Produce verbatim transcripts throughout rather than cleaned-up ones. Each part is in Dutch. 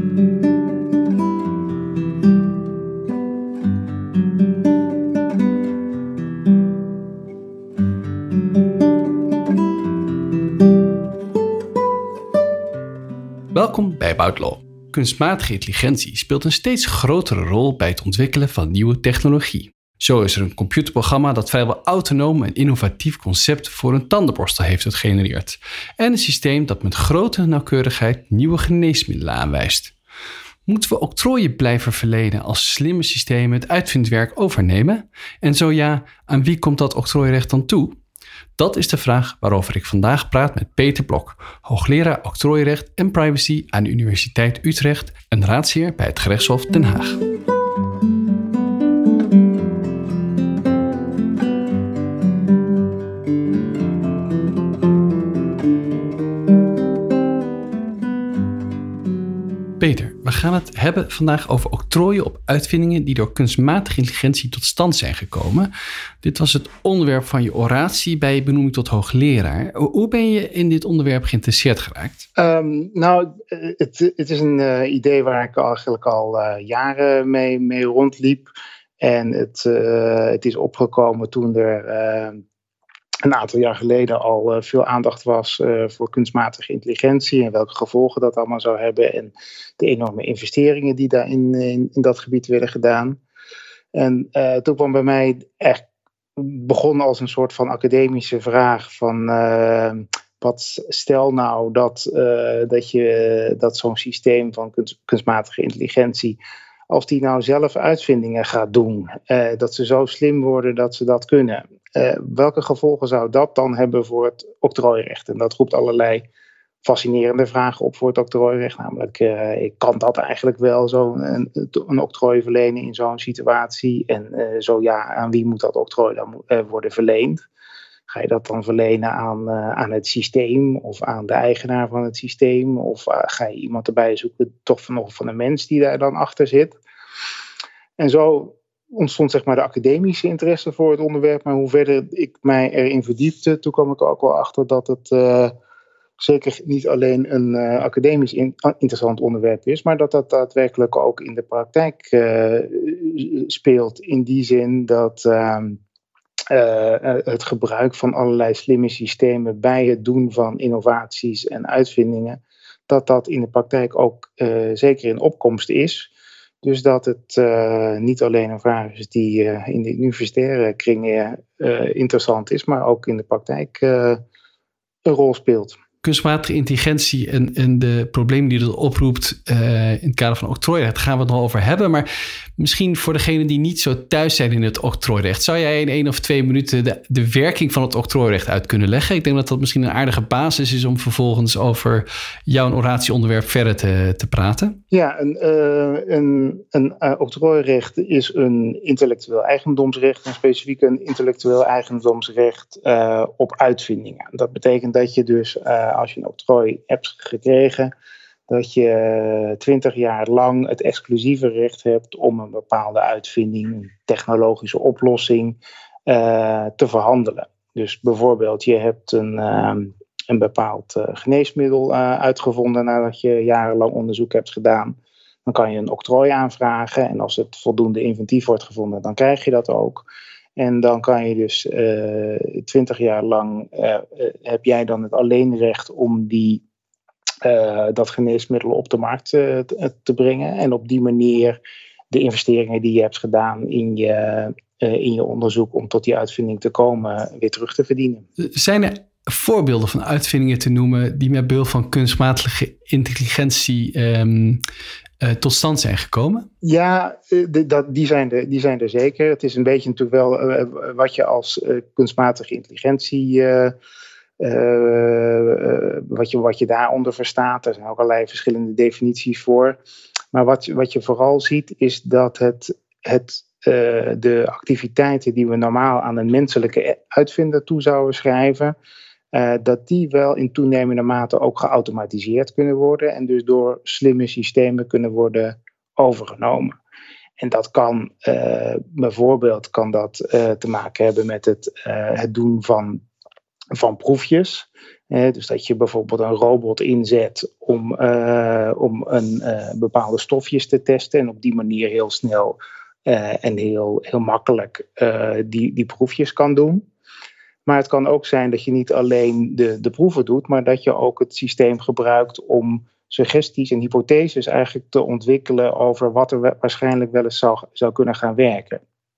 Welkom bij About Law. Kunstmatige intelligentie speelt een steeds grotere rol bij het ontwikkelen van nieuwe technologie. Zo is er een computerprogramma dat vrijwel autonoom een innovatief concept voor een tandenborstel heeft gegenereerd. En een systeem dat met grote nauwkeurigheid nieuwe geneesmiddelen aanwijst. Moeten we octrooien blijven verlenen als slimme systemen het uitvindwerk overnemen? En zo ja, aan wie komt dat octrooirecht dan toe? Dat is de vraag waarover ik vandaag praat met Peter Blok, hoogleraar octrooirecht en privacy aan de Universiteit Utrecht en raadsheer bij het Gerechtshof Den Haag. Peter, we gaan het hebben vandaag over octrooien op uitvindingen die door kunstmatige intelligentie tot stand zijn gekomen. Dit was het onderwerp van je oratie bij je benoeming tot hoogleraar. Hoe ben je in dit onderwerp geïnteresseerd geraakt? Um, nou, het, het is een uh, idee waar ik eigenlijk al uh, jaren mee, mee rondliep. En het, uh, het is opgekomen toen er uh, een aantal jaar geleden al uh, veel aandacht was uh, voor kunstmatige intelligentie en welke gevolgen dat allemaal zou hebben en de enorme investeringen die daar in, in, in dat gebied werden gedaan. En uh, toen kwam bij mij echt begon als een soort van academische vraag van uh, wat stel nou dat, uh, dat, je, dat zo'n systeem van kunst, kunstmatige intelligentie, als die nou zelf uitvindingen gaat doen, uh, dat ze zo slim worden dat ze dat kunnen. Uh, welke gevolgen zou dat dan hebben voor het octrooirecht? En dat roept allerlei fascinerende vragen op voor het octrooirecht. Namelijk, uh, ik kan dat eigenlijk wel, zo een, een octrooi verlenen in zo'n situatie? En uh, zo ja, aan wie moet dat octrooi dan uh, worden verleend? Ga je dat dan verlenen aan, uh, aan het systeem of aan de eigenaar van het systeem? Of uh, ga je iemand erbij zoeken, toch van, nog van een mens die daar dan achter zit? En zo ontstond zeg maar de academische interesse voor het onderwerp. Maar hoe verder ik mij erin verdiepte, toen kwam ik er ook wel achter dat het uh, zeker niet alleen een uh, academisch in, uh, interessant onderwerp is, maar dat dat daadwerkelijk ook in de praktijk uh, speelt. In die zin dat uh, uh, het gebruik van allerlei slimme systemen bij het doen van innovaties en uitvindingen, dat dat in de praktijk ook uh, zeker in opkomst is. Dus dat het uh, niet alleen een vraag is die uh, in de universitaire kringen uh, interessant is, maar ook in de praktijk uh, een rol speelt. Kunstmatige intelligentie en, en de problemen die dat oproept uh, in het kader van octrooirecht gaan we het nog over hebben. Maar misschien voor degenen die niet zo thuis zijn in het octrooirecht, zou jij in één of twee minuten de, de werking van het octrooirecht uit kunnen leggen? Ik denk dat dat misschien een aardige basis is om vervolgens over jouw oratieonderwerp verder te, te praten. Ja, een, uh, een, een uh, octrooirecht is een intellectueel eigendomsrecht, en specifiek een intellectueel eigendomsrecht uh, op uitvindingen. Dat betekent dat je dus uh, als je een octrooi hebt gekregen, dat je twintig jaar lang het exclusieve recht hebt om een bepaalde uitvinding, een technologische oplossing uh, te verhandelen. Dus bijvoorbeeld je hebt een, uh, een bepaald uh, geneesmiddel uh, uitgevonden nadat je jarenlang onderzoek hebt gedaan. Dan kan je een octrooi aanvragen en als het voldoende inventief wordt gevonden, dan krijg je dat ook. En dan kan je dus twintig uh, jaar lang, uh, uh, heb jij dan het alleenrecht om die, uh, dat geneesmiddel op de markt uh, te, te brengen. En op die manier de investeringen die je hebt gedaan in je, uh, in je onderzoek om tot die uitvinding te komen weer terug te verdienen. Zijn er voorbeelden van uitvindingen te noemen die met behulp van kunstmatige intelligentie um, uh, tot stand zijn gekomen? Ja, de, dat, die, zijn er, die zijn er zeker. Het is een beetje natuurlijk wel uh, wat je als uh, kunstmatige intelligentie, uh, uh, wat, je, wat je daaronder verstaat. Er zijn ook allerlei verschillende definities voor. Maar wat, wat je vooral ziet is dat het, het, uh, de activiteiten die we normaal aan een menselijke uitvinder toe zouden schrijven, Uh, dat die wel in toenemende mate ook geautomatiseerd kunnen worden en dus door slimme systemen kunnen worden overgenomen. En dat kan uh, bijvoorbeeld kan dat, uh, te maken hebben met het, uh, het doen van van proefjes. Eh, dus dat je bijvoorbeeld een robot inzet om, uh, om een uh, bepaalde stofjes te testen en op die manier heel snel uh, en heel, heel makkelijk uh, die, die proefjes kan doen. Maar het kan ook zijn dat je niet alleen de, de proeven doet, maar dat je ook het systeem gebruikt om suggesties en hypotheses eigenlijk te ontwikkelen over wat er waarschijnlijk wel eens zou, zou kunnen gaan werken.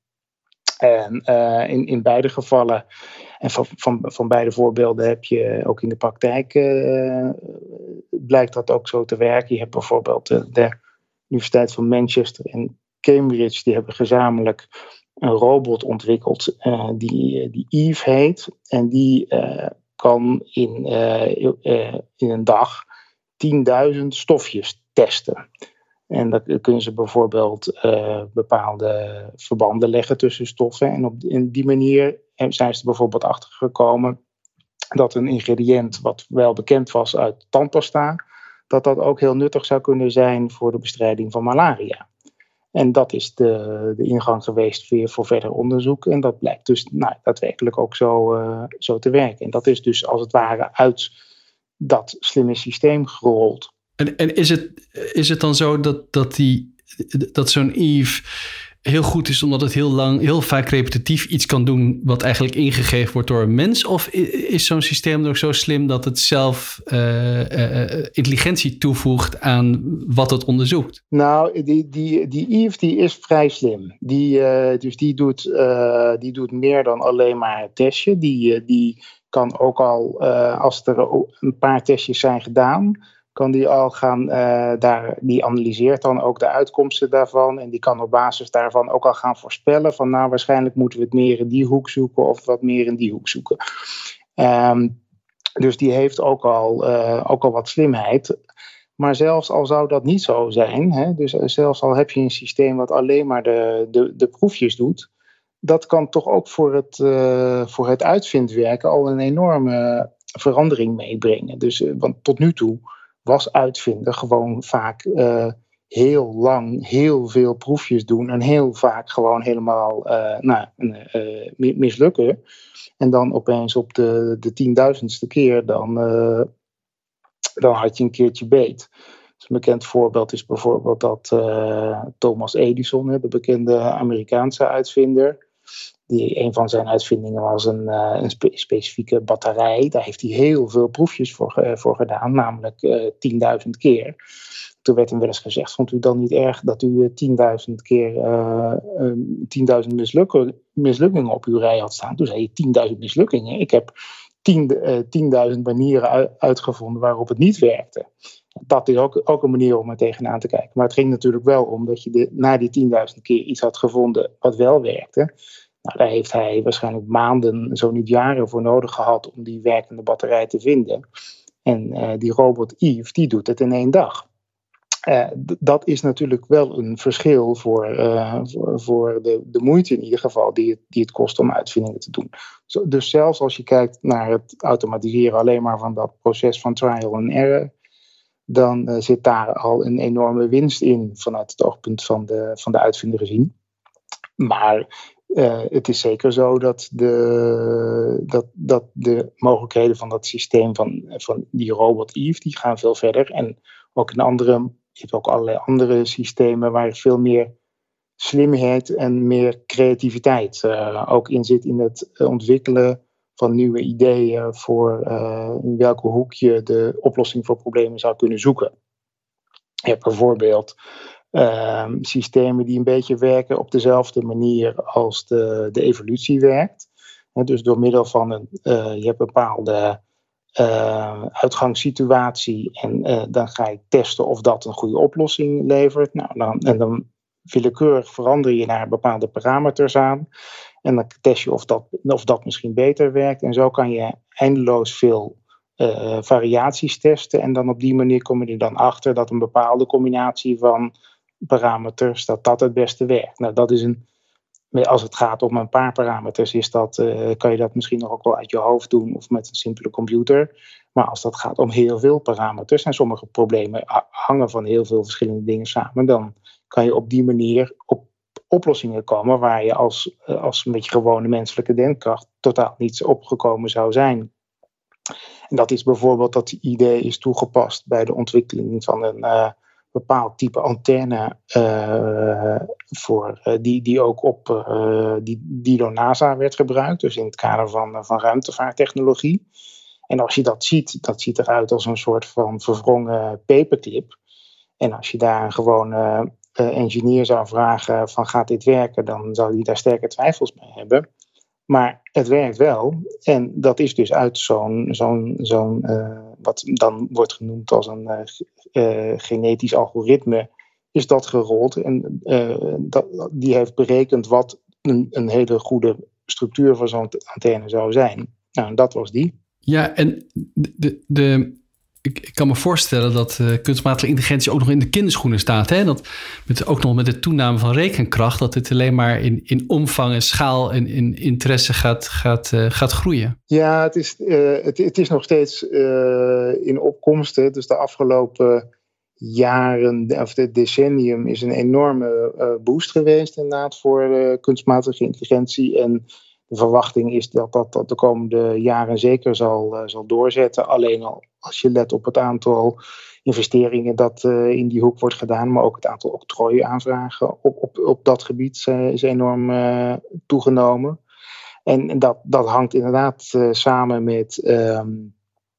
En uh, in, in beide gevallen, en van, van, van beide voorbeelden heb je ook in de praktijk, uh, blijkt dat ook zo te werken. Je hebt bijvoorbeeld de, de Universiteit van Manchester en Cambridge, die hebben gezamenlijk een robot ontwikkeld uh, die, die Eve heet. En die uh, kan in, uh, uh, in een dag tienduizend stofjes testen. En dan kunnen ze bijvoorbeeld uh, bepaalde verbanden leggen tussen stoffen. En op die, in die manier zijn ze er bijvoorbeeld achter gekomen dat een ingrediënt wat wel bekend was uit tandpasta, dat dat ook heel nuttig zou kunnen zijn voor de bestrijding van malaria. En dat is de, de ingang geweest weer voor verder onderzoek. En dat blijkt dus nou, daadwerkelijk ook zo, uh, zo te werken. En dat is dus als het ware uit dat slimme systeem gerold. En, en is, het, is het dan zo dat, dat, die, dat zo'n Eve heel goed is omdat het heel lang, heel vaak repetitief iets kan doen wat eigenlijk ingegeven wordt door een mens? Of is zo'n systeem dan ook zo slim dat het zelf uh, uh, intelligentie toevoegt aan wat het onderzoekt? Nou, die, die, die Eve die is vrij slim. Die, uh, dus die doet, uh, die doet meer dan alleen maar het testje. Die, uh, die kan ook al, uh, als er een paar testjes zijn gedaan, kan die al gaan, uh, daar, die analyseert dan ook de uitkomsten daarvan. En die kan op basis daarvan ook al gaan voorspellen van nou waarschijnlijk moeten we het meer in die hoek zoeken of wat meer in die hoek zoeken. Um, dus die heeft ook al, uh, ook al wat slimheid. Maar zelfs al zou dat niet zo zijn, hè, dus zelfs al heb je een systeem wat alleen maar de, de, de proefjes doet, dat kan toch ook voor het, uh, voor het uitvindwerken al een enorme verandering meebrengen. Dus, uh, want tot nu toe was uitvinden gewoon vaak uh, heel lang heel veel proefjes doen en heel vaak gewoon helemaal uh, nou, uh, mislukken. En dan opeens op de, de tienduizendste keer dan, uh, dan had je een keertje beet. Dus een bekend voorbeeld is bijvoorbeeld dat uh, Thomas Edison, de bekende Amerikaanse uitvinder, die, een van zijn uitvindingen was een, uh, een spe- specifieke batterij. Daar heeft hij heel veel proefjes voor, uh, voor gedaan, namelijk uh, tienduizend keer. Toen werd hem wel eens gezegd, vond u dan niet erg dat u tienduizend keer uh, um, tienduizend mislukken, mislukkingen op uw rij had staan? Toen zei je tienduizend mislukkingen. Ik heb tienduizend manieren uit, uitgevonden waarop het niet werkte. Dat is ook, ook een manier om er tegenaan te kijken. Maar het ging natuurlijk wel om dat je de, na die tienduizend keer iets had gevonden wat wel werkte. Nou, daar heeft hij waarschijnlijk maanden, zo niet jaren voor nodig gehad om die werkende batterij te vinden. En uh, die robot Eve, die doet het in één dag. Uh, d- dat is natuurlijk wel een verschil voor, uh, voor, voor de, de moeite in ieder geval die het, die het kost om uitvindingen te doen. Zo, dus zelfs als je kijkt naar het automatiseren alleen maar van dat proces van trial and error, dan uh, zit daar al een enorme winst in vanuit het oogpunt van de, van de uitvinder gezien. Maar uh, het is zeker zo dat de, dat, dat de mogelijkheden van dat systeem van, van die robot Eve, die gaan veel verder. En ook in andere, je hebt ook allerlei andere systemen waar veel meer slimheid en meer creativiteit uh, ook in zit in het ontwikkelen van nieuwe ideeën voor uh, in welke hoek je de oplossing voor problemen zou kunnen zoeken. Je hebt bijvoorbeeld uh, systemen die een beetje werken op dezelfde manier als de, de evolutie werkt. He, dus door middel van een, uh, je hebt een bepaalde uh, uitgangssituatie en uh, dan ga je testen of dat een goede oplossing levert. Nou, dan, en dan willekeurig verander je naar bepaalde parameters aan. En dan test je of dat, of dat misschien beter werkt. En zo kan je eindeloos veel uh, variaties testen. En dan op die manier kom je er dan achter dat een bepaalde combinatie van parameters, dat dat het beste werkt. Nou, dat is een, als het gaat om een paar parameters, is dat, uh, kan je dat misschien nog ook wel uit je hoofd doen of met een simpele computer. Maar als dat gaat om heel veel parameters en sommige problemen hangen van heel veel verschillende dingen samen, dan kan je op die manier op oplossingen komen waar je als, als een beetje gewone menselijke denkkracht totaal niet opgekomen zou zijn En dat is bijvoorbeeld dat die idee is toegepast bij de ontwikkeling van een uh, bepaald type antenne uh, voor, uh, die, die ook op, uh, die, die door NASA werd gebruikt, dus in het kader van, uh, van ruimtevaarttechnologie. En als je dat ziet, dat ziet eruit als een soort van verwrongen paperclip. En als je daar een gewone uh, engineer zou vragen van gaat dit werken, dan zou die daar sterke twijfels bij hebben. Maar het werkt wel. En dat is dus uit zo'n, zo'n, zo'n uh, wat dan wordt genoemd als een uh, uh, genetisch algoritme, is dat gerold. En uh, dat, die heeft berekend wat een, een hele goede structuur van zo'n antenne zou zijn. Nou, dat was die. Ja, en de, de, de, ik, ik kan me voorstellen dat uh, kunstmatige intelligentie ook nog in de kinderschoenen staat. Hè? Dat met, ook nog met de toename van rekenkracht, dat het alleen maar in, in omvang en schaal en in interesse gaat, gaat, uh, gaat groeien. Ja, het is, uh, het, het is nog steeds uh, in opkomst. Hè? Dus de afgelopen jaren, of het decennium, is een enorme uh, boost geweest inderdaad voor uh, kunstmatige intelligentie. En de verwachting is dat dat, dat de komende jaren zeker zal, uh, zal doorzetten. Alleen al als je let op het aantal investeringen dat uh, in die hoek wordt gedaan, maar ook het aantal octrooiaanvragen op, op, op dat gebied uh, is enorm uh, toegenomen. En dat, dat hangt inderdaad uh, samen met, um,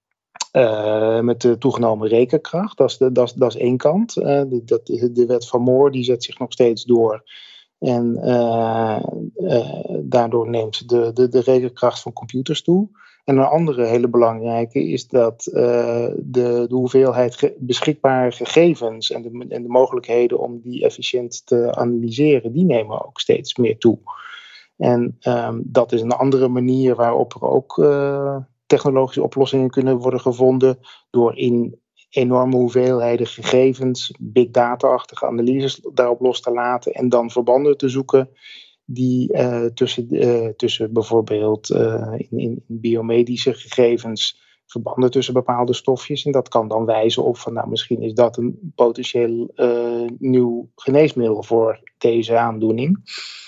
uh, met de toegenomen rekenkracht. Dat is, de, dat is, dat is één kant. Uh, de, dat, de wet van Moore die zet zich nog steeds door. En uh, uh, daardoor neemt de, de, de rekenkracht van computers toe. En een andere hele belangrijke is dat uh, de, de hoeveelheid ge- beschikbare gegevens en de, en de mogelijkheden om die efficiënt te analyseren, die nemen ook steeds meer toe. En um, dat is een andere manier waarop er ook uh, technologische oplossingen kunnen worden gevonden door in enorme hoeveelheden gegevens, big data-achtige analyses daarop los te laten en dan verbanden te zoeken die uh, tussen, uh, tussen bijvoorbeeld uh, in, in biomedische gegevens, verbanden tussen bepaalde stofjes. En dat kan dan wijzen op van nou misschien is dat een potentieel uh, nieuw geneesmiddel voor deze aandoening.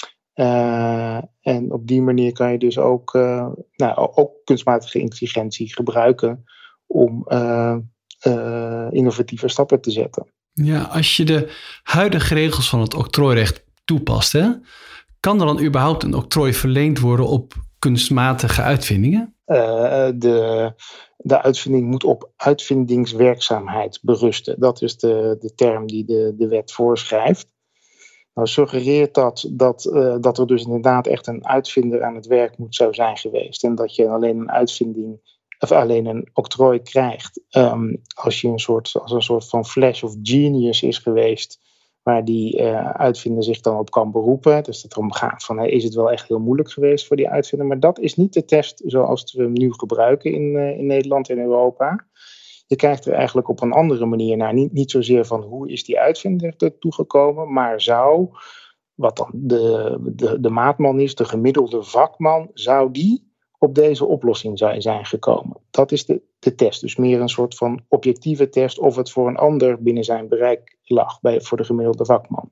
Uh, en op die manier kan je dus ook, uh, nou, ook kunstmatige intelligentie gebruiken om uh, uh, innovatieve stappen te zetten. Ja, als je de huidige regels van het octrooirecht toepast, hè, kan er dan überhaupt een octrooi verleend worden op kunstmatige uitvindingen? Uh, de, de uitvinding moet op uitvindingswerkzaamheid berusten. Dat is de, de term die de, de wet voorschrijft. Nou suggereert dat, dat, uh, dat er dus inderdaad echt een uitvinder aan het werk moet zou zijn geweest. En dat je alleen een uitvinding, of alleen een octrooi krijgt um, als je een soort, als een soort van flash of genius is geweest, waar die uh, uitvinder zich dan op kan beroepen. Dus dat erom gaat van, hey, is het wel echt heel moeilijk geweest voor die uitvinder? Maar dat is niet de test zoals we hem nu gebruiken in, uh, in Nederland en Europa. Je kijkt er eigenlijk op een andere manier naar. Niet, niet zozeer van hoe is die uitvinder ertoe gekomen, maar zou, wat dan de, de, de maatman is, de gemiddelde vakman, zou die op deze oplossing zijn gekomen? Dat is de, de test. Dus meer een soort van objectieve test of het voor een ander binnen zijn bereik lag bij, voor de gemiddelde vakman.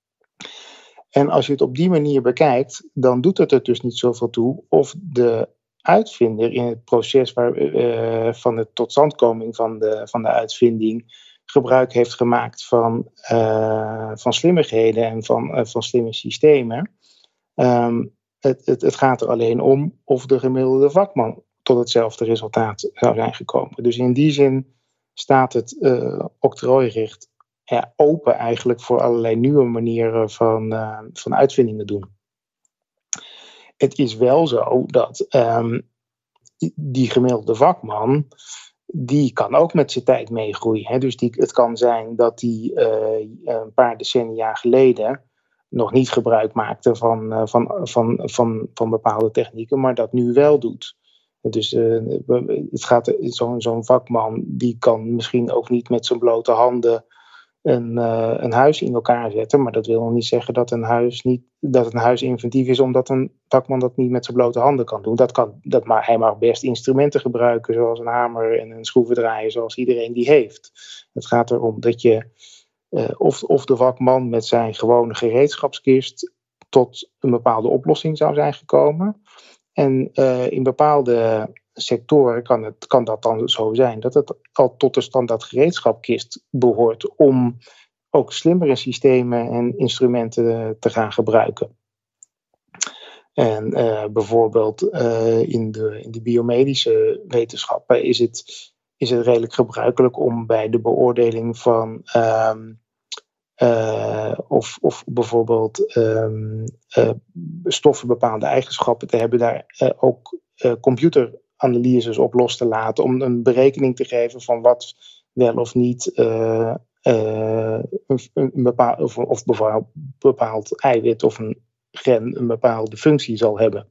En als je het op die manier bekijkt, dan doet het er dus niet zoveel toe of de uitvinder in het proces waar, uh, van de totstandkoming van de, van de uitvinding gebruik heeft gemaakt van, uh, van slimmigheden en van, uh, van slimme systemen. Um, het, het, het gaat er alleen om of de gemiddelde vakman tot hetzelfde resultaat zou zijn gekomen. Dus in die zin staat het uh, octrooirecht ja, open eigenlijk voor allerlei nieuwe manieren van, uh, van uitvindingen doen. Het is wel zo dat um, die gemiddelde vakman, die kan ook met zijn tijd meegroeien. Hè? Dus die, het kan zijn dat die uh, een paar decennia geleden nog niet gebruik maakte van, uh, van, van, van, van bepaalde technieken, maar dat nu wel doet. Dus uh, het gaat, zo'n, zo'n vakman die kan misschien ook niet met zijn blote handen Een, uh, een huis in elkaar zetten. Maar dat wil nog niet zeggen dat een huis, niet, dat een huis inventief is omdat een vakman dat niet met zijn blote handen kan doen. Dat kan, dat maar, hij mag best instrumenten gebruiken zoals een hamer en een schroevendraaier zoals iedereen die heeft. Het gaat erom dat je uh, of, of de vakman met zijn gewone gereedschapskist tot een bepaalde oplossing zou zijn gekomen. En uh, in bepaalde sectoren kan, het, kan dat dan zo zijn dat het al tot de standaard gereedschapkist behoort om ook slimmere systemen en instrumenten te gaan gebruiken. En uh, bijvoorbeeld uh, in, de, in de biomedische wetenschappen is het, is het redelijk gebruikelijk om bij de beoordeling van um, uh, of, of bijvoorbeeld um, uh, stoffen bepaalde eigenschappen te hebben, daar uh, ook uh, computeranalyses op los te laten om een berekening te geven van wat wel of niet uh, uh, een, een bepaald, of, of bepaald, bepaald eiwit of een gen een bepaalde functie zal hebben.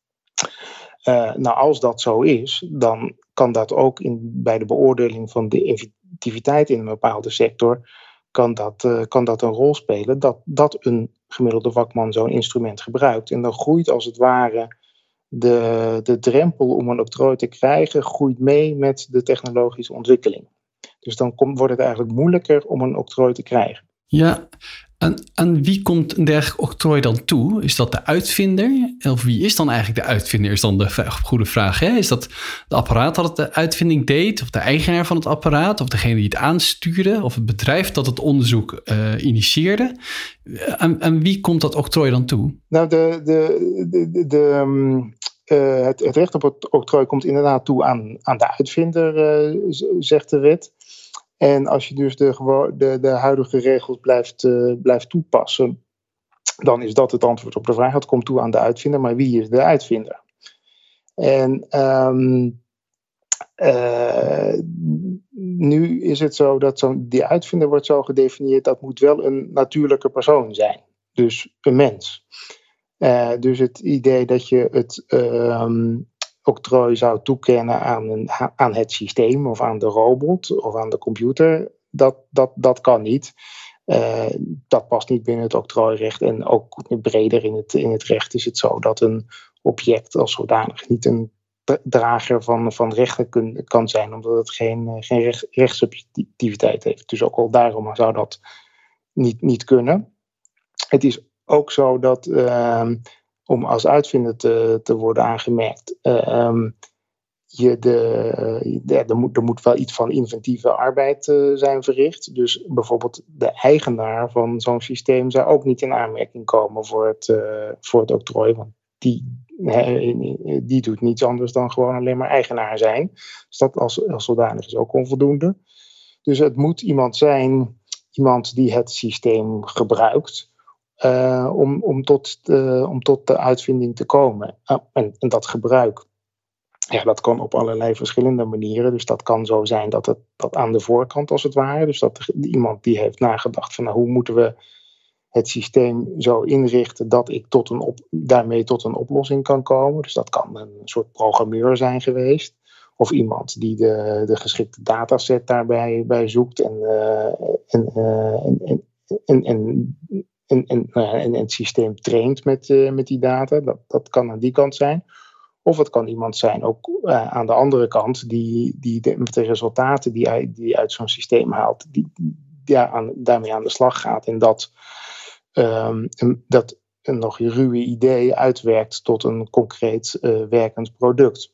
Uh, nou, als dat zo is, dan kan dat ook in, bij de beoordeling van de effectiviteit in een bepaalde sector, kan dat, uh, kan dat een rol spelen dat, dat een gemiddelde vakman zo'n instrument gebruikt. En dan groeit als het ware de, de drempel om een octrooi te krijgen, groeit mee met de technologische ontwikkeling. Dus dan komt, wordt het eigenlijk moeilijker om een octrooi te krijgen. Ja, aan, aan wie komt een dergelijk octrooi dan toe? Is dat de uitvinder? Of wie is dan eigenlijk de uitvinder? Is dan de goede vraag. Hè? Is dat de apparaat dat het de uitvinding deed? Of de eigenaar van het apparaat? Of degene die het aanstuurde? Of het bedrijf dat het onderzoek uh, initieerde? Aan, aan wie komt dat octrooi dan toe? Nou, de, de, de, de, de, um, uh, het, het recht op het octrooi komt inderdaad toe aan, aan de uitvinder, uh, zegt de wet. En als je dus de, de, de huidige regels blijft, uh, blijft toepassen, dan is dat het antwoord op de vraag. Het komt toe aan de uitvinder, maar wie is de uitvinder? En um, uh, nu is het zo dat zo, die uitvinder wordt zo gedefinieerd, dat moet wel een natuurlijke persoon zijn. Dus een mens. Uh, dus het idee dat je het um, octrooi zou toekennen aan, een, aan het systeem of aan de robot of aan de computer, dat, dat, dat kan niet. Uh, dat past niet binnen het octrooirecht. En ook breder in het, in het recht is het zo dat een object als zodanig niet een drager van, van rechten kun, kan zijn, omdat het geen, geen recht, rechtssubjectiviteit heeft. Dus ook al daarom zou dat niet, niet kunnen. Het is ook zo dat uh, om als uitvinder te, te worden aangemerkt, uh, um, je de, de, er, moet, er moet wel iets van inventieve arbeid uh, zijn verricht. Dus bijvoorbeeld de eigenaar van zo'n systeem zou ook niet in aanmerking komen voor het, uh, voor het octrooi. Want die, uh, die doet niets anders dan gewoon alleen maar eigenaar zijn. Dus dat als, als zodanig is ook onvoldoende. Dus het moet iemand zijn, iemand die het systeem gebruikt, Uh, om, om, tot de, om tot de uitvinding te komen. Uh, en, en dat gebruik, ja, dat kan op allerlei verschillende manieren. Dus dat kan zo zijn dat het dat aan de voorkant als het ware, dus dat er, iemand die heeft nagedacht van nou, hoe moeten we het systeem zo inrichten dat ik tot een op, daarmee tot een oplossing kan komen. Dus dat kan een soort programmeur zijn geweest. Of iemand die de, de geschikte dataset daarbij bij zoekt en, uh, en, uh, en, en, en, en En, en, en, en het systeem traint met, uh, met die data. Dat, dat kan aan die kant zijn. Of het kan iemand zijn, ook uh, aan de andere kant, die, die de, met de resultaten die hij die uit zo'n systeem haalt, die, die aan, daarmee aan de slag gaat. En dat, um, dat een nog ruwe idee uitwerkt tot een concreet uh, werkend product.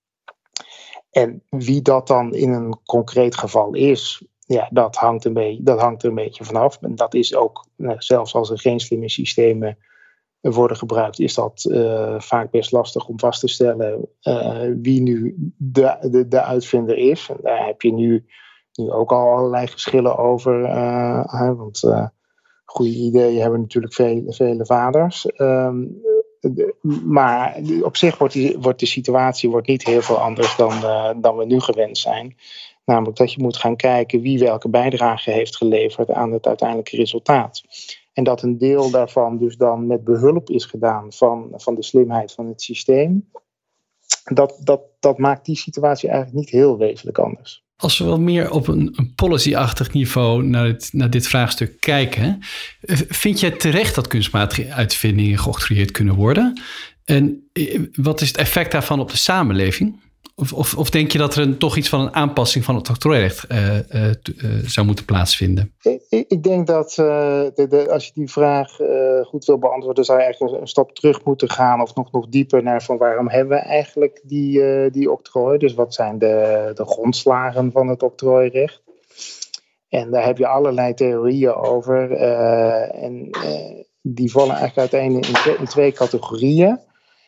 En wie dat dan in een concreet geval is, ja, dat hangt, een beetje, dat hangt er een beetje vanaf. En dat is ook, nou, zelfs als er geen slimme systemen worden gebruikt, is dat uh, vaak best lastig om vast te stellen uh, wie nu de, de, de uitvinder is. En daar heb je nu, nu ook al allerlei geschillen over. Uh, uh, want uh, goede ideeën hebben natuurlijk vele, vele vaders. Um, de, maar op zich wordt, die, wordt de situatie wordt niet heel veel anders dan, uh, dan we nu gewend zijn. Namelijk dat je moet gaan kijken wie welke bijdrage heeft geleverd aan het uiteindelijke resultaat. En dat een deel daarvan dus dan met behulp is gedaan van, van de slimheid van het systeem. Dat, dat, dat maakt die situatie eigenlijk niet heel wezenlijk anders. Als we wel meer op een, een policy-achtig niveau naar, het, naar dit vraagstuk kijken, vind jij terecht dat kunstmatige uitvindingen geoctrooieerd kunnen worden? En wat is het effect daarvan op de samenleving? Of, of, of denk je dat er een, toch iets van een aanpassing van het octrooirecht uh, uh, uh, zou moeten plaatsvinden? Ik, ik denk dat uh, de, de, als je die vraag uh, goed wil beantwoorden, zou je eigenlijk een, een stap terug moeten gaan of nog, nog dieper naar van waarom hebben we eigenlijk die, uh, die octrooi? Dus wat zijn de, de grondslagen van het octrooirecht? En daar heb je allerlei theorieën over. Uh, en uh, die vallen eigenlijk uiteen in, twee, in twee categorieën.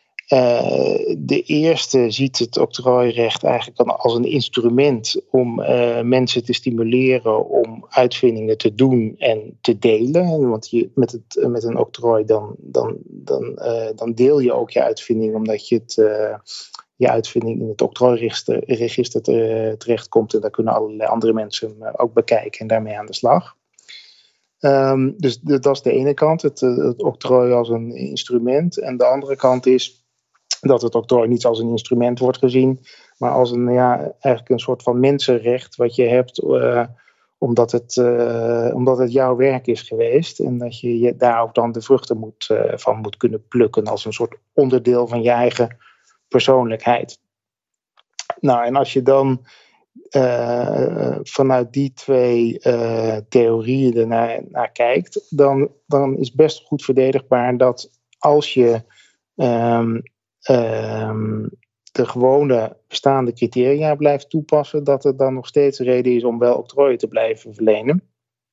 Uh, de eerste ziet het octrooirecht eigenlijk als een instrument om uh, mensen te stimuleren om uitvindingen te doen en te delen. Want je, met, het, met een octrooi dan, dan, dan, uh, dan deel je ook je uitvinding, omdat je het, uh, je uitvinding in het octrooiregister register te, terechtkomt. En daar kunnen allerlei andere mensen hem ook bekijken en daarmee aan de slag. Um, dus de, dat is de ene kant, het, het octrooi als een instrument. En de andere kant is dat het octrooi niet als een instrument wordt gezien, maar als een, ja, eigenlijk een soort van mensenrecht wat je hebt, uh, omdat, het, uh, omdat het jouw werk is geweest. En dat je, je daar ook dan de vruchten moet, uh, van moet kunnen plukken als een soort onderdeel van je eigen persoonlijkheid. Nou, en als je dan uh, vanuit die twee uh, theorieën ernaar naar kijkt, dan, dan is best goed verdedigbaar dat als je um, Um, de gewone bestaande criteria blijft toepassen, dat er dan nog steeds reden is om wel octrooien te blijven verlenen.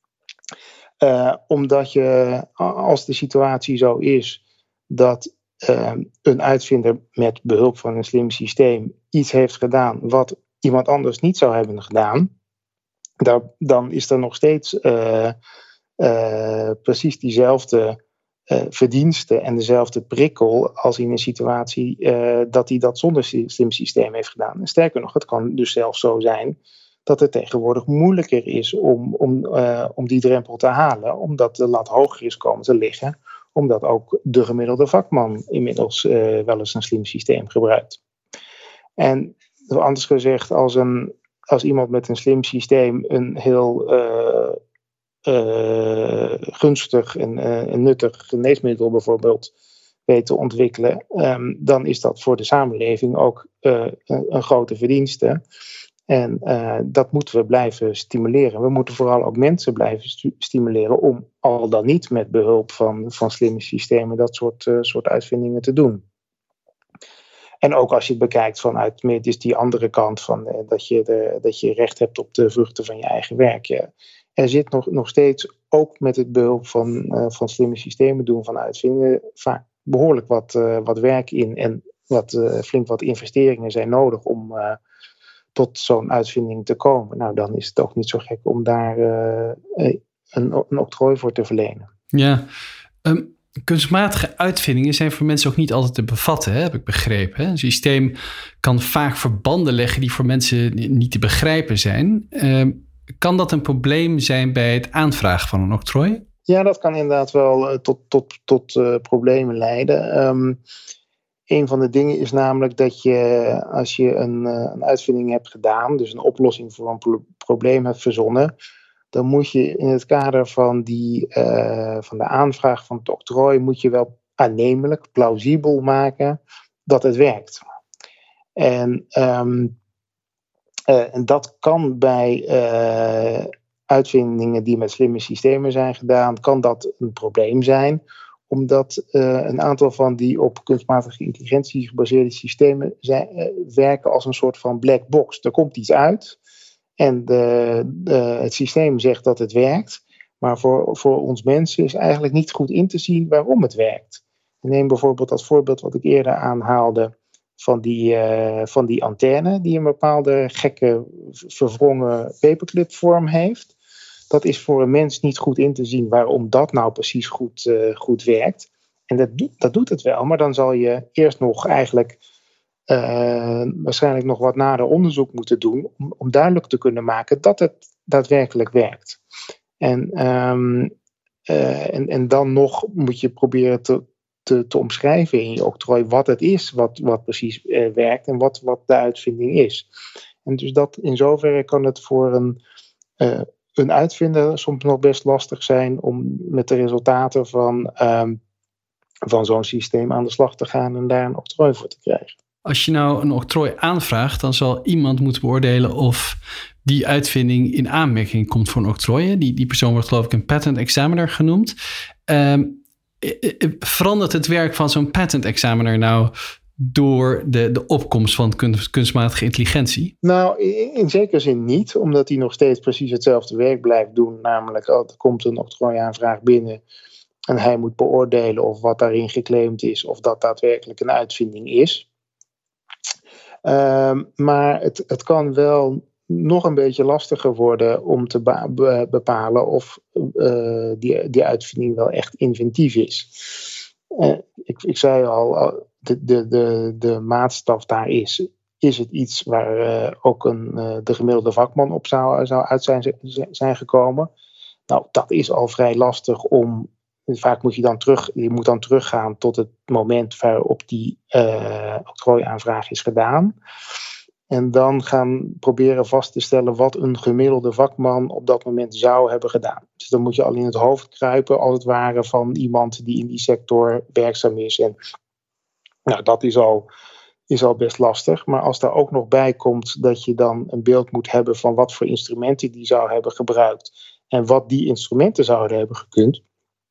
Uh, omdat je, als de situatie zo is dat uh, een uitvinder met behulp van een slim systeem iets heeft gedaan wat iemand anders niet zou hebben gedaan, daar, dan is er nog steeds uh, uh, precies diezelfde Uh, verdiensten en dezelfde prikkel als in een situatie uh, dat hij dat zonder slim systeem heeft gedaan. En sterker nog, het kan dus zelfs zo zijn dat het tegenwoordig moeilijker is om, om, uh, om die drempel te halen, omdat de lat hoger is komen te liggen, omdat ook de gemiddelde vakman inmiddels uh, wel eens een slim systeem gebruikt. En anders gezegd, als, een, als iemand met een slim systeem een heel uh, Uh, gunstig en uh, nuttig geneesmiddel bijvoorbeeld weet te ontwikkelen, um, dan is dat voor de samenleving ook uh, een, een grote verdienste. En uh, dat moeten we blijven stimuleren. We moeten vooral ook mensen blijven stu- stimuleren om al dan niet met behulp van, van slimme systemen dat soort, uh, soort uitvindingen te doen. En ook als je het bekijkt vanuit meer dus die andere kant van uh, dat, je de, dat je recht hebt op de vruchten van je eigen werk. Ja. Er zit nog, nog steeds, ook met het behulp van, uh, van slimme systemen doen van uitvindingen, vaak behoorlijk wat, uh, wat werk in en wat, uh, flink wat investeringen zijn nodig om uh, tot zo'n uitvinding te komen. Nou, dan is het ook niet zo gek om daar uh, een, een octrooi voor te verlenen. Ja, um, kunstmatige uitvindingen zijn voor mensen ook niet altijd te bevatten, hè, heb ik begrepen. Hè? Een systeem kan vaak verbanden leggen die voor mensen niet te begrijpen zijn. Um, Kan dat een probleem zijn bij het aanvragen van een octrooi? Ja, dat kan inderdaad wel uh, tot, tot, tot uh, problemen leiden. Um, een van de dingen is namelijk dat je, als je een, uh, een uitvinding hebt gedaan, dus een oplossing voor een pro- probleem hebt verzonnen, dan moet je in het kader van, die, uh, van de aanvraag van het octrooi, moet je wel aannemelijk, plausibel maken dat het werkt. En um, Uh, en dat kan bij uh, uitvindingen die met slimme systemen zijn gedaan, kan dat een probleem zijn. Omdat uh, een aantal van die op kunstmatige intelligentie gebaseerde systemen zijn, uh, werken als een soort van black box. Er komt iets uit en de, de, het systeem zegt dat het werkt. Maar voor, voor ons mensen is eigenlijk niet goed in te zien waarom het werkt. Neem bijvoorbeeld dat voorbeeld wat ik eerder aanhaalde. Van die, uh, van die antenne die een bepaalde gekke verwrongen paperclip-vorm heeft. Dat is voor een mens niet goed in te zien waarom dat nou precies goed, uh, goed werkt. En dat, do- dat doet het wel, maar dan zal je eerst nog eigenlijk uh, waarschijnlijk nog wat nader onderzoek moeten doen om, om duidelijk te kunnen maken dat het daadwerkelijk werkt. En, um, uh, en, en dan nog moet je proberen te Te, te omschrijven in je octrooi wat het is, wat, wat precies uh, werkt en wat, wat de uitvinding is. En dus dat in zoverre kan het voor een, uh, een uitvinder soms nog best lastig zijn om met de resultaten van, um, van zo'n systeem aan de slag te gaan en daar een octrooi voor te krijgen. Als je nou een octrooi aanvraagt, dan zal iemand moeten beoordelen of die uitvinding in aanmerking komt voor een octrooi. Die, die persoon wordt geloof ik een patent examiner genoemd. Um, verandert het werk van zo'n patent examiner nou door de, de opkomst van kunst, kunstmatige intelligentie? Nou, in, in zekere zin niet, omdat hij nog steeds precies hetzelfde werk blijft doen. Namelijk, er komt een octrooiaanvraag binnen en hij moet beoordelen of wat daarin geclaimd is, of dat daadwerkelijk een uitvinding is. Um, maar het, het kan wel nog een beetje lastiger worden om te ba- be- bepalen of uh, die, die uitvinding wel echt inventief is. Uh, ik, ik zei al, de, de, de, de maatstaf daar is, is het iets waar uh, ook een, uh, de gemiddelde vakman op zou, zou uit zijn, zijn gekomen. Nou, dat is al vrij lastig om, vaak moet je dan terug, je moet dan teruggaan tot het moment waarop die uh, octrooiaanvraag is gedaan. En dan gaan proberen vast te stellen wat een gemiddelde vakman op dat moment zou hebben gedaan. Dus dan moet je al in het hoofd kruipen, als het ware, van iemand die in die sector werkzaam is. En nou, dat is al, is al best lastig. Maar als daar ook nog bij komt dat je dan een beeld moet hebben van wat voor instrumenten die zou hebben gebruikt en wat die instrumenten zouden hebben gekund,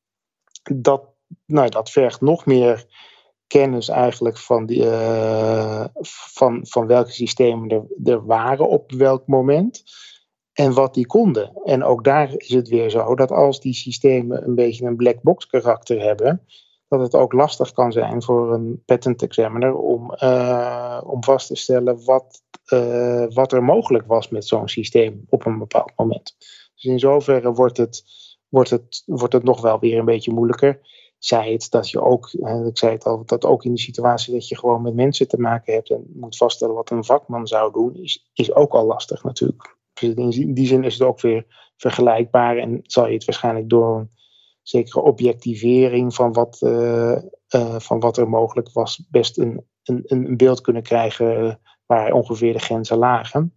dat, nou, dat vergt nog meer kennis eigenlijk van, die, uh, van, van welke systemen er, er waren op welk moment en wat die konden. En ook daar is het weer zo dat als die systemen een beetje een black box karakter hebben, dat het ook lastig kan zijn voor een patent examiner om, uh, om vast te stellen wat, uh, wat er mogelijk was met zo'n systeem op een bepaald moment. Dus in zoverre wordt het, wordt het, wordt het nog wel weer een beetje moeilijker. Zij het dat je ook, ik zei het al, dat ook in de situatie dat je gewoon met mensen te maken hebt en moet vaststellen wat een vakman zou doen, is, is ook al lastig natuurlijk. Dus in die zin is het ook weer vergelijkbaar en zal je het waarschijnlijk door een zekere objectivering van wat, uh, uh, van wat er mogelijk was, best een, een, een beeld kunnen krijgen waar ongeveer de grenzen lagen.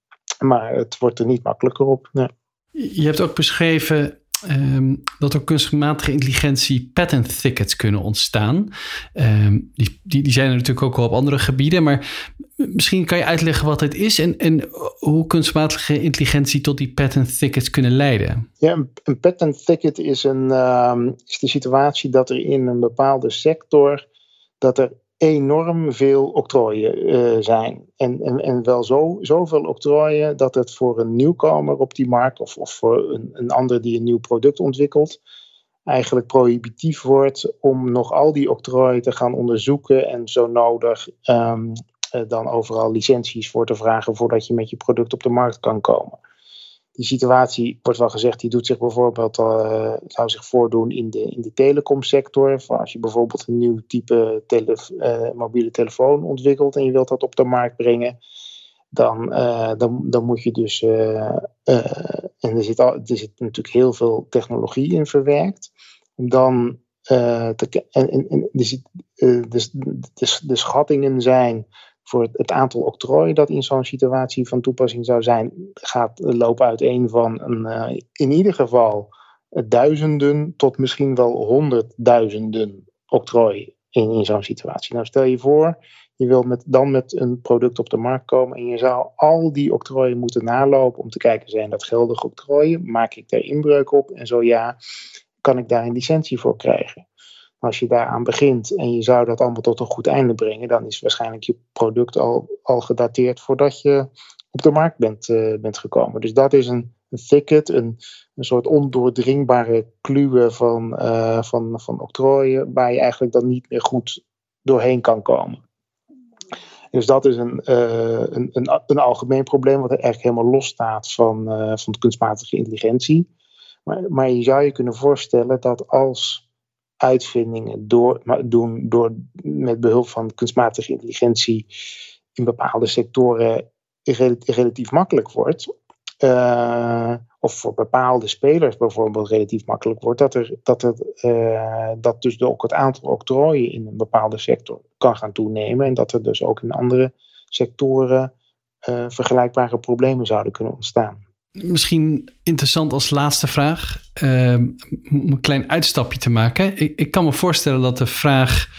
Maar het wordt er niet makkelijker op. Nee. Je hebt ook beschreven Um, dat door kunstmatige intelligentie patent thickets kunnen ontstaan. Um, die, die, die zijn er natuurlijk ook wel op andere gebieden, maar misschien kan je uitleggen wat het is en, en hoe kunstmatige intelligentie tot die patent thickets kunnen leiden. Ja, een, een patent thicket is, een, um, is de situatie dat er in een bepaalde sector dat er enorm veel octrooien uh, zijn. En, en, en wel zo, zoveel octrooien dat het voor een nieuwkomer op die markt of, of voor een, een ander die een nieuw product ontwikkelt, eigenlijk prohibitief wordt om nog al die octrooien te gaan onderzoeken en zo nodig um, uh, dan overal licenties voor te vragen voordat je met je product op de markt kan komen. Die situatie, wordt wel gezegd, die doet zich bijvoorbeeld, uh, zou zich voordoen in de, in de telecomsector. Als je bijvoorbeeld een nieuw type tele, uh, mobiele telefoon ontwikkelt en je wilt dat op de markt brengen, dan, uh, dan, dan moet je dus, uh, uh, en er zit, al, er zit natuurlijk heel veel technologie in verwerkt, om dan, uh, te, en, en, en er zit, uh, de, de, de schattingen zijn voor het, het aantal octrooien dat in zo'n situatie van toepassing zou zijn, gaat lopen uiteen van een, uh, in ieder geval duizenden tot misschien wel honderdduizenden octrooien in, in zo'n situatie. Nou, stel je voor, je wilt met, dan met een product op de markt komen en je zou al die octrooien moeten nalopen om te kijken, zijn dat geldige octrooien? Maak ik daar inbreuk op? En zo ja, kan ik daar een licentie voor krijgen? Als je daaraan begint en je zou dat allemaal tot een goed einde brengen, dan is waarschijnlijk je product al, al gedateerd voordat je op de markt bent, uh, bent gekomen. Dus dat is een, een thicket, een, een soort ondoordringbare kluwe van, uh, van, van octrooien, waar je eigenlijk dan niet meer goed doorheen kan komen. Dus dat is een, uh, een, een, een algemeen probleem wat er eigenlijk helemaal los staat van, uh, van de kunstmatige intelligentie. Maar, maar je zou je kunnen voorstellen dat als uitvindingen door, doen door, met behulp van kunstmatige intelligentie in bepaalde sectoren relatief makkelijk wordt, uh, of voor bepaalde spelers bijvoorbeeld relatief makkelijk wordt, dat, er, dat, er, uh, dat dus ook het aantal octrooien in een bepaalde sector kan gaan toenemen en dat er dus ook in andere sectoren uh, vergelijkbare problemen zouden kunnen ontstaan. Misschien interessant als laatste vraag, uh, om een klein uitstapje te maken. Ik, ik kan me voorstellen dat de vraag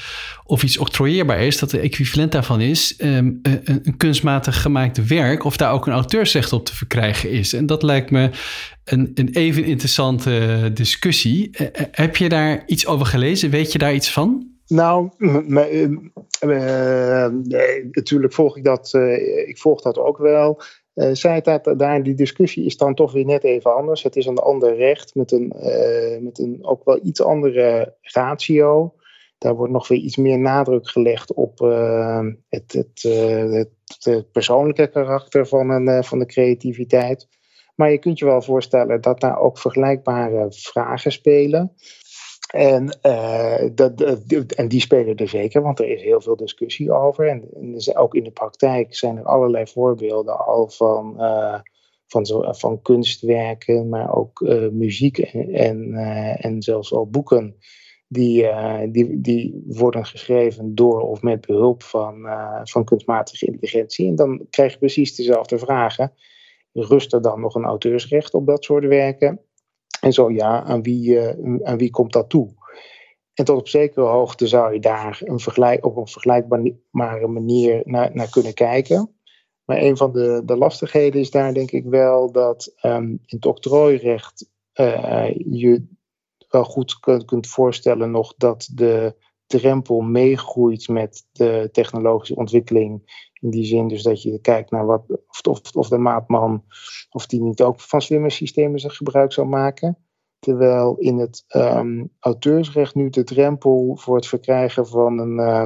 of iets octrooieerbaar is, dat de equivalent daarvan is um, een, een kunstmatig gemaakt werk, of daar ook een auteursrecht op te verkrijgen is. En dat lijkt me een, een even interessante discussie. Uh, heb je daar iets over gelezen? Weet je daar iets van? Nou, m- m- uh, nee, natuurlijk volg ik dat, uh, ik volg dat ook wel. Uh, zij dat daar die discussie is dan toch weer net even anders. Het is een ander recht met een, uh, met een ook wel iets andere ratio. Daar wordt nog weer iets meer nadruk gelegd op uh, het, het, uh, het, het persoonlijke karakter van, een, uh, van de creativiteit. Maar je kunt je wel voorstellen dat daar ook vergelijkbare vragen spelen. En, uh, dat, dat, en die spelen er zeker, want er is heel veel discussie over. En, en dus ook in de praktijk zijn er allerlei voorbeelden al van, uh, van, zo, van kunstwerken, maar ook uh, muziek en, en, uh, en zelfs al boeken. Die, uh, die, die worden geschreven door of met behulp van, uh, van kunstmatige intelligentie. En dan krijg je precies dezelfde vragen. Rust er dan nog een auteursrecht op dat soort werken? En zo ja, aan wie, uh, aan wie komt dat toe? En tot op zekere hoogte zou je daar een vergelijk, op een vergelijkbare manier naar, naar kunnen kijken. Maar een van de, de lastigheden is daar denk ik wel dat um, in het octrooirecht uh, je wel goed kunt, kunt voorstellen nog dat de drempel meegroeit met de technologische ontwikkeling. In die zin dus dat je kijkt naar wat, of, of, of de maatman, of die niet ook van slimme systemen zich gebruik zou maken. Terwijl in het um, auteursrecht nu de drempel voor het verkrijgen van een, uh,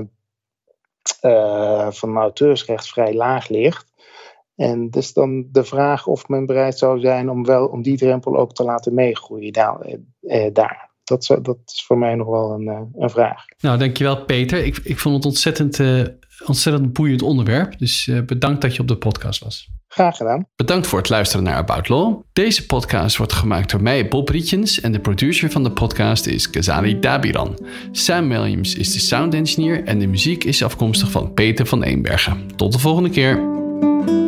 uh, van een auteursrecht vrij laag ligt. En dus dan de vraag of men bereid zou zijn om, wel, om die drempel ook te laten meegroeien daar. Uh, daar. Dat, zou, dat is voor mij nog wel een, uh, een vraag. Nou, dankjewel Peter. Ik, ik vond het ontzettend, uh, ontzettend boeiend onderwerp. Dus uh, bedankt dat je op de podcast was. Graag gedaan. Bedankt voor het luisteren naar About Law. Deze podcast wordt gemaakt door mij, Bob Rietjens, en de producer van de podcast is Ghazali Dabiran. Sam Williams is de sound engineer en de muziek is afkomstig van Peter van Eenbergen. Tot de volgende keer.